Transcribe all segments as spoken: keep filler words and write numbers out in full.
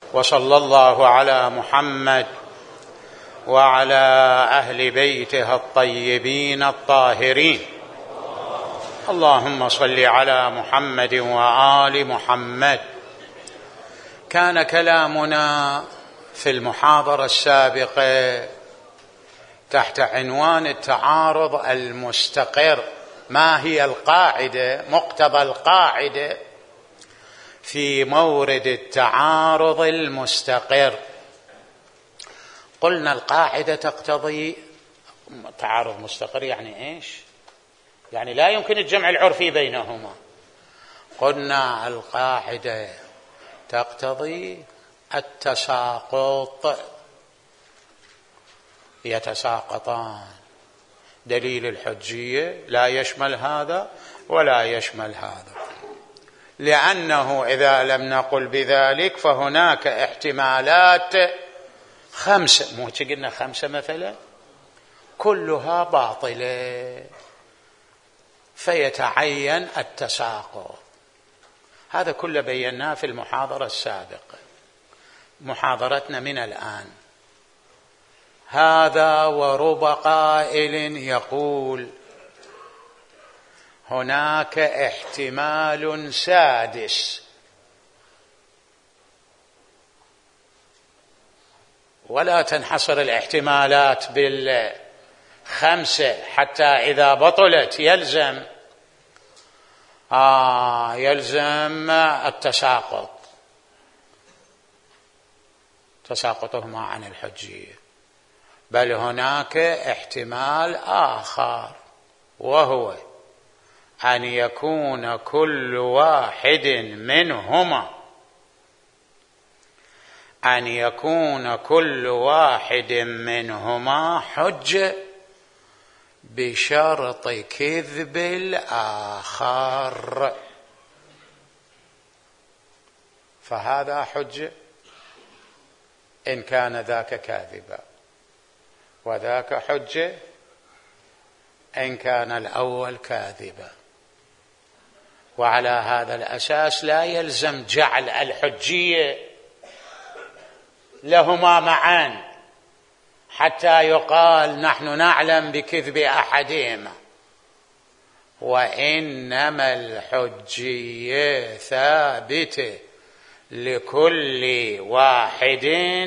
وصلى الله على محمد وعلى أهل بيته الطيبين الطاهرين. اللهم صل على محمد وآل محمد. كان كلامنا في المحاضرة السابقة تحت عنوان التعارض المستقر. ما هي القاعدة، مقتضى القاعدة في مورد التعارض المستقر؟ قلنا القاعدة تقتضي تعارض مستقر يعني إيش؟ يعني لا يمكن الجمع العرفي بينهما. قلنا القاعدة تقتضي التساقط، يتساقطان. دليل الحجية لا يشمل هذا ولا يشمل هذا، لأنه إذا لم نقل بذلك فهناك احتمالات خمسة، مو قلنا خمسة مثلا، كلها باطلة، فيتعين التساقط. هذا كله بيناه في المحاضرة السابقة. محاضرتنا من الآن هذا ورب قائل يقول هناك احتمال سادس، ولا تنحصر الاحتمالات بالخمسة حتى إذا بطلت يلزم آه يلزم التساقط، تساقطهما عن الحجية. بل هناك احتمال آخر، وهو أن يكون كل واحد منهما أن يكون كل واحد منهما حجة بشرط كذب الآخر، فهذا حجة إن كان ذاك كاذبا، وذاك حجة إن كان الأول كاذبا. وعلى هذا الأساس لا يلزم جعل الحجية لهما معا حتى يقال نحن نعلم بكذب أحدهما، وإنما الحجية ثابتة لكل واحد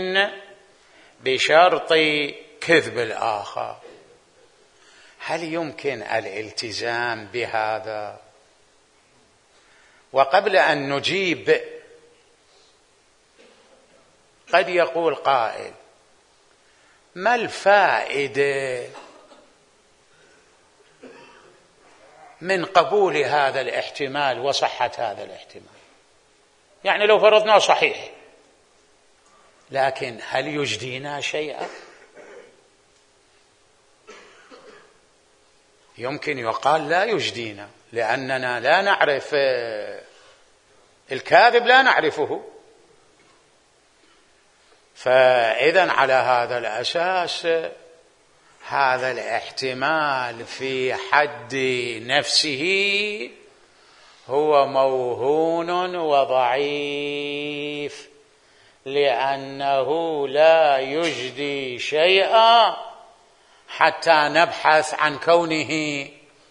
بشرط كذب الآخر. هل يمكن الالتزام بهذا؟ وقبل أن نجيب قد يقول قائل ما الفائدة من قبول هذا الاحتمال وصحة هذا الاحتمال؟ يعني لو فرضنا صحيح، لكن هل يجدينا شيئا؟ يمكن يقال لا يجدينا، لأننا لا نعرف الكاذب، لا نعرفه. فإذن على هذا الأساس هذا الاحتمال في حد نفسه هو موهون وضعيف، لأنه لا يجدي شيئا حتى نبحث عن كونه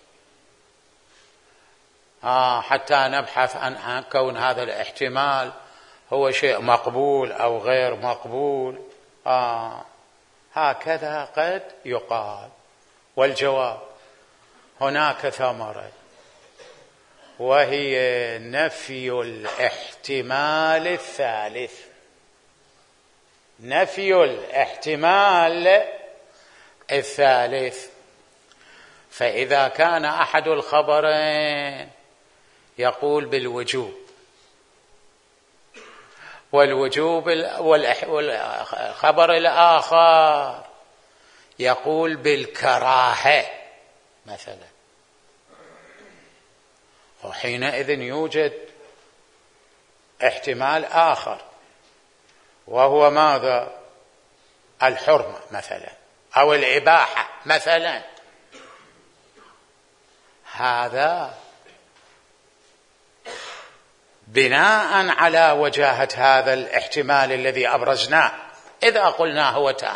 آه حتى نبحث عن كون هذا الاحتمال هو شيء مقبول أو غير مقبول. آه هكذا قد يقال. والجواب هناك ثمرة، وهي نفي الاحتمال الثالث. نفي الاحتمال الثالث. فإذا كان أحد الخبرين يقول بالوجوب، والوجوب والخبر الآخر يقول بالكراهة مثلا، وحينئذ يوجد احتمال آخر، وهو ماذا؟ الحرمة مثلا أو الإباحة مثلا. هذا بناء على وجاهة هذا الاحتمال الذي أبرزناه إذا قلنا هو تام،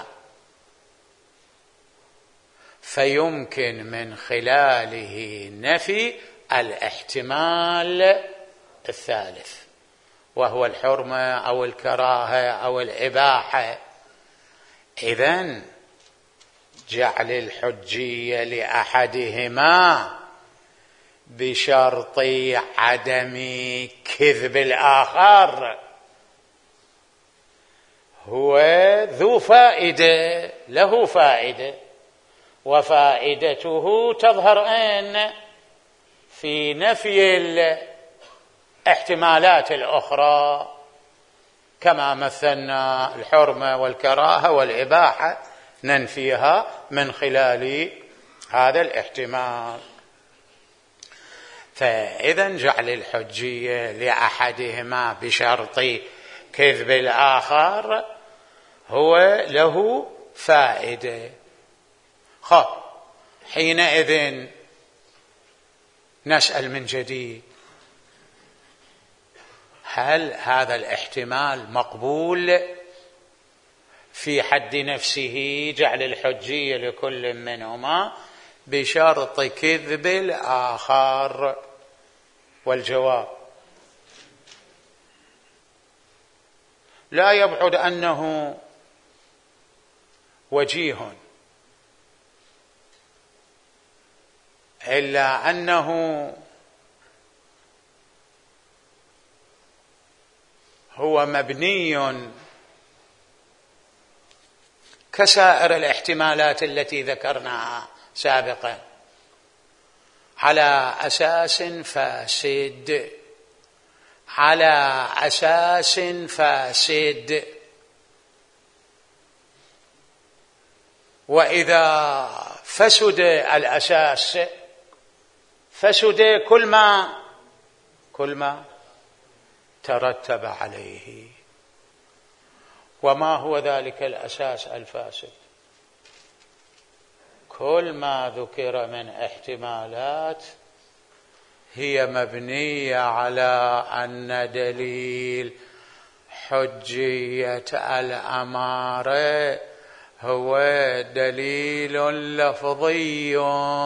فيمكن من خلاله نفي الاحتمال الثالث وهو الحرمة أو الكراهة أو الإباحة. إذن جعل الحجية لأحدهما بشرط عدم كذب الآخر هو ذو فائدة، له فائدة، وفائدته تظهر أين؟ في نفي الاحتمالات الأخرى، كما مثلنا الحرمة والكراهة والإباحة ننفيها من خلال هذا الاحتمال. فإذا جعل الحجية لأحدهما بشرط كذب الآخر هو له فائدة. خب حينئذ نسأل من جديد، هل هذا الاحتمال مقبول في حد نفسه، جعل الحجية لكل منهما بشرط كذب الآخر؟ والجواب لا يبعد أنه وجيه، إلا أنه هو مبني كسائر الاحتمالات التي ذكرناها سابقا على أساس فاسد، على أساس فاسد. وإذا فسد الأساس فسد كل ما كل ما ترتب عليه. وما هو ذلك الأساس الفاسد؟ كل ما ذكر من احتمالات هي مبنية على أن دليل حجية الأمارة هو دليل لفظي،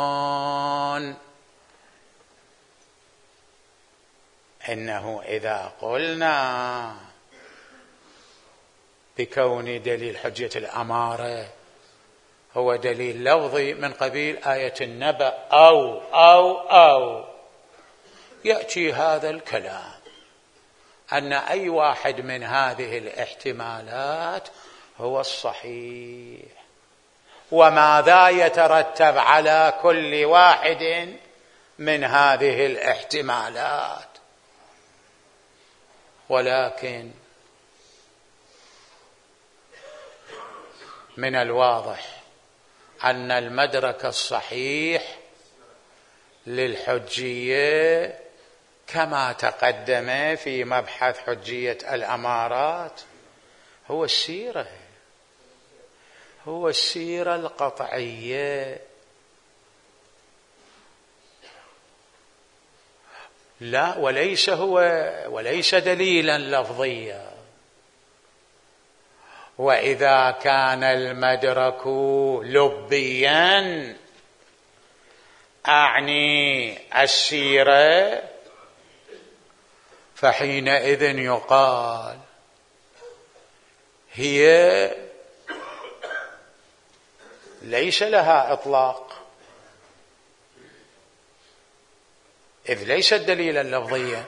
إنه إذا قلنا بكون دليل حجية الأمارة هو دليل لفظي من قبيل آية النبأ أو أو أو يأتي هذا الكلام أن أي واحد من هذه الاحتمالات هو الصحيح، وماذا يترتب على كل واحد من هذه الاحتمالات. ولكن من الواضح أن المدرك الصحيح للحجية كما تقدم في مبحث حجية الأمارات هو السيرة، هو السيرة القطعية، لا وليس هو وليس دليلا لفظيا. وإذا كان المدرك لبيا أعني السيرة فحينئذ يقال هي ليس لها إطلاق، إذ ليست دليلا لفظيا،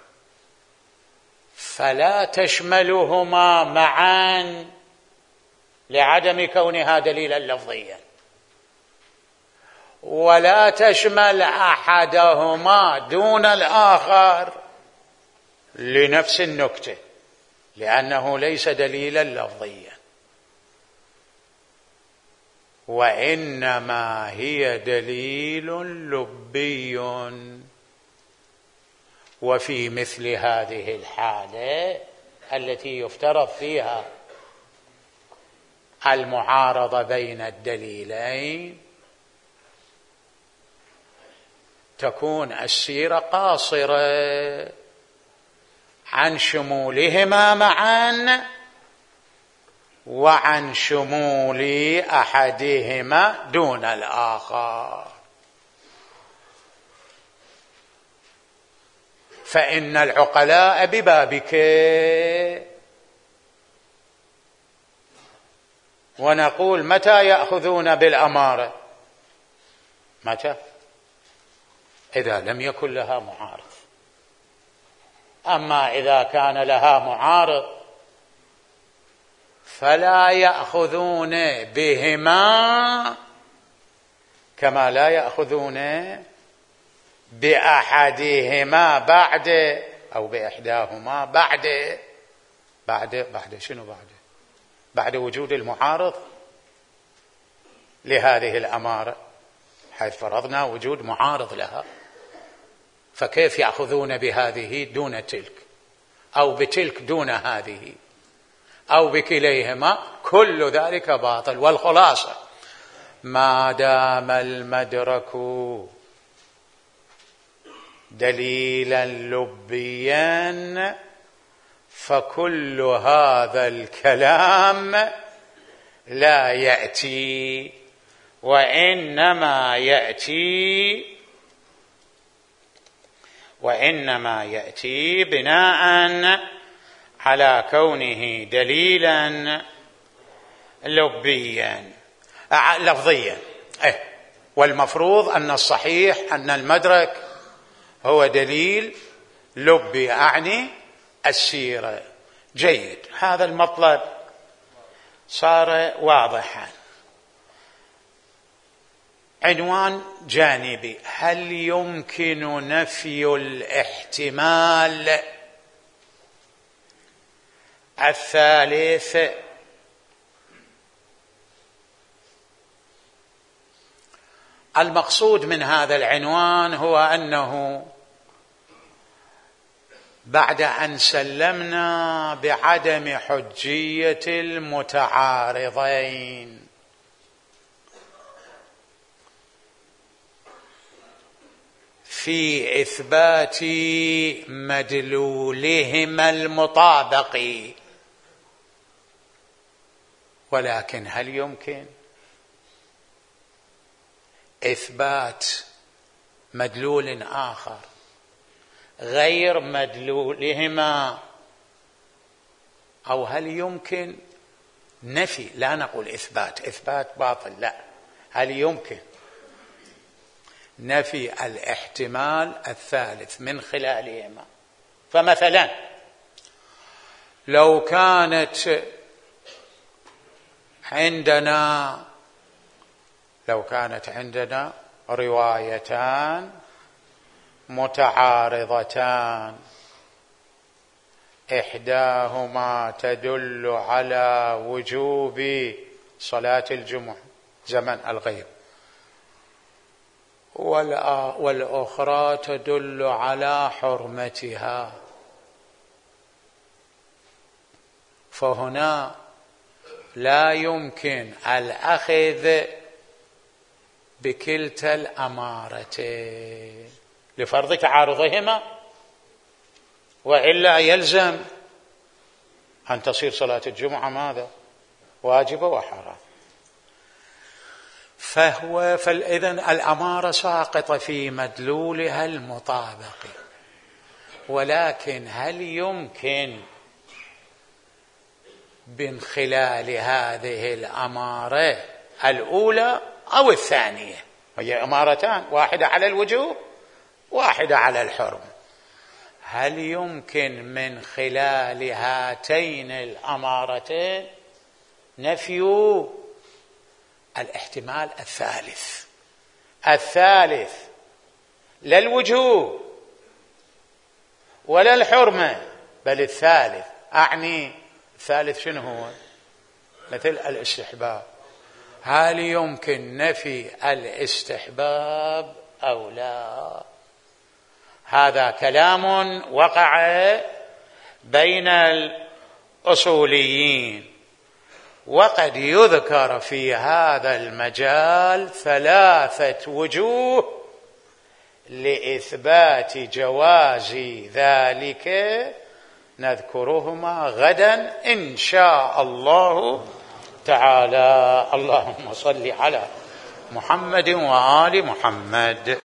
فلا تشملهما معا لعدم كونها دليلا لفظيا، ولا تشمل أحدهما دون الآخر لنفس النكتة لأنه ليس دليلا لفظيا، وإنما هي دليل لبي. وفي مثل هذه الحالة التي يفترض فيها المعارضة بين الدليلين تكون السيرة قاصرة عن شمولهما معا وعن شمول أحدهما دون الآخر. فإن العقلاء ببابك، ونقول متى يأخذون بالأمارة؟ متى؟ إذا لم يكن لها معارض. أما إذا كان لها معارض فلا يأخذون بهما كما لا يأخذون بأحدهما بعد أو بإحداهما بعد بعد بعد شنو بعد بعد وجود المعارض لهذه الأمارة، حيث فرضنا وجود معارض لها، فكيف يأخذون بهذه دون تلك أو بتلك دون هذه أو بكليهما؟ كل ذلك باطل. والخلاصة ما دام المدرك دليلا لبيا فكل هذا الكلام لا يأتي، وإنما يأتي وإنما يأتي بناء على كونه دليلا لبيا لفظيا. إيه؟ والمفروض أن الصحيح أن المدرك هو دليل لبي، أعني السيرة. جيد، هذا المطلب صار واضحا. عنوان جانبي: هل يمكن نفي الاحتمال الثالث؟ المقصود من هذا العنوان هو أنه بعد أن سلمنا بعدم حجية المتعارضين في إثبات مدلولهما المطابق، ولكن هل يمكن إثبات مدلول آخر غير مدلولهما؟ أو هل يمكن نفي؟ لا نقول إثبات، إثبات باطل، لا، هل يمكن نفي الاحتمال الثالث من خلالهما؟ فمثلا لو كانت عندنا لو كانت عندنا روايتان متعارضتان، إحداهما تدل على وجوب صلاة الجمعة زمن الغيب، والأخرى تدل على حرمتها، فهنا لا يمكن الأخذ بكلتا الأمارتين لفرض تعارضهما، وإلا يلزم أن تصير صلاة الجمعة ماذا؟ واجبة وحرام. فهو فإذن الأمارة ساقطة في مدلولها المطابق، ولكن هل يمكن من خلال هذه الأمارة الأولى أو الثانية، هي أمارتان، واحدة على الوجوب واحدة على الحرم، هل يمكن من خلال هاتين الأمارتين نفي الاحتمال الثالث الثالث لا الوجوب ولا الحرمة بل الثالث؟ أعني الثالث شنو هو؟ مثل الاستحباب، هل يمكن نفي الاستحباب أو لا؟ هذا كلام وقع بين الأصوليين، وقد يذكر في هذا المجال ثلاثة وجوه لإثبات جواز ذلك نذكرهما غدا إن شاء الله تعالى. اللهم صل على محمد وآل محمد.